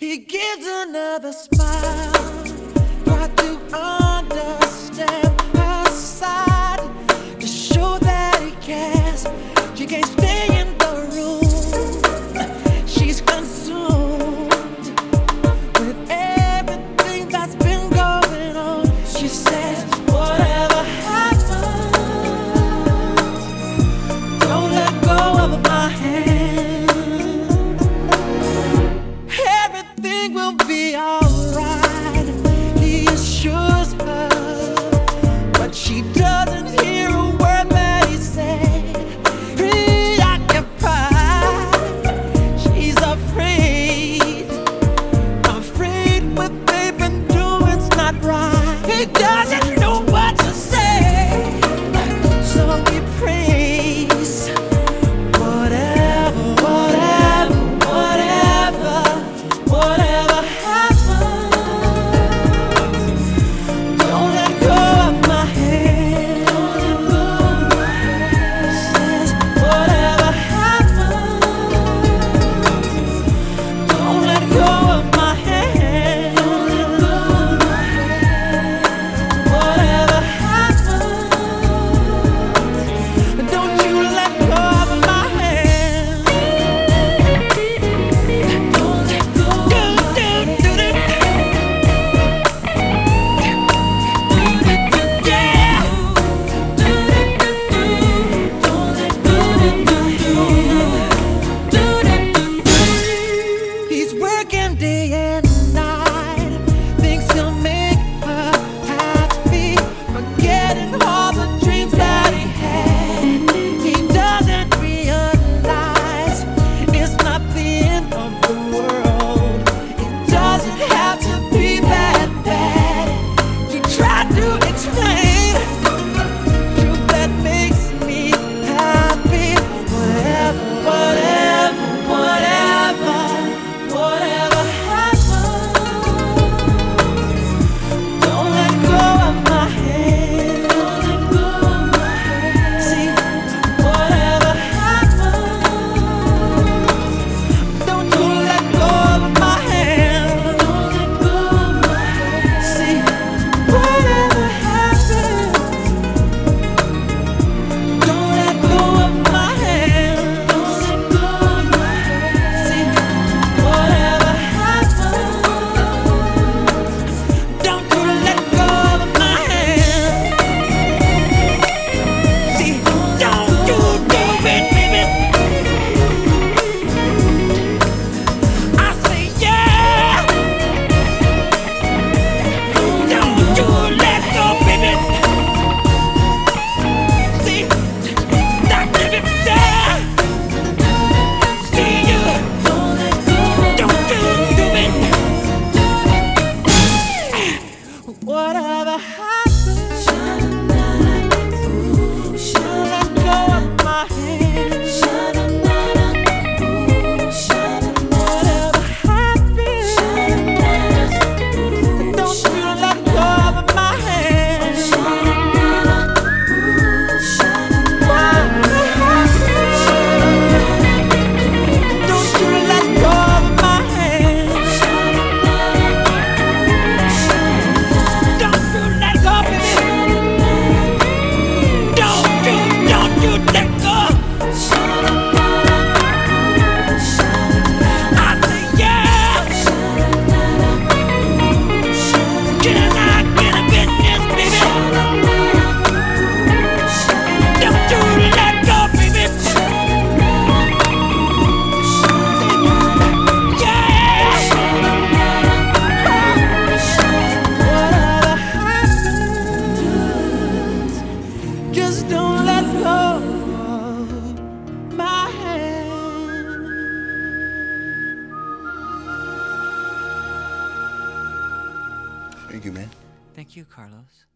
He gives another smile. Try to understand her side to show that he cares. She can't stay in the room. She's consumed with everything that's been going on. She says, whatever happens, don't let go of my hand. Everything will be alright, he assures her, but she doesn't hear a word that he said. Preoccupied, she's afraid what they've been doing's not right. He doesn't know what to say, so he prays. Whatever happens, don't let go of my hand. Says, whatever happens, don't let go of my hand. Whatever happens, don't you let go of my hand. Don't let go of my hand. He's working day and night, thinks he'll make her happy, forgetting all the dreams that he had. He doesn't realize it's not the end of the world. It doesn't have to be that bad. He tried to explain truth that makes me happy. Whatever happens, don't let go of my hand. See, whatever happens, don't you let go of my hand. See, whatever happens, don't let go of my hand. See, whatever happens, don't you let go of my hand. See, don't you do it, baby. I say yeah. Don't you let go, baby. See, that baby there. See you. Don't you do it. Whatever happens, don't let go of my hand. Whatever happens, don't you let go of my hand. Whatever happens, don't you let go of my hand. Don't you let go, baby. Don't you let go. I say yeah. Get out, get a business, baby. Don't you let go, baby. Yeah. Whatever happens, just don't let go of my hand. Thank you, man. Thank you, Carlos.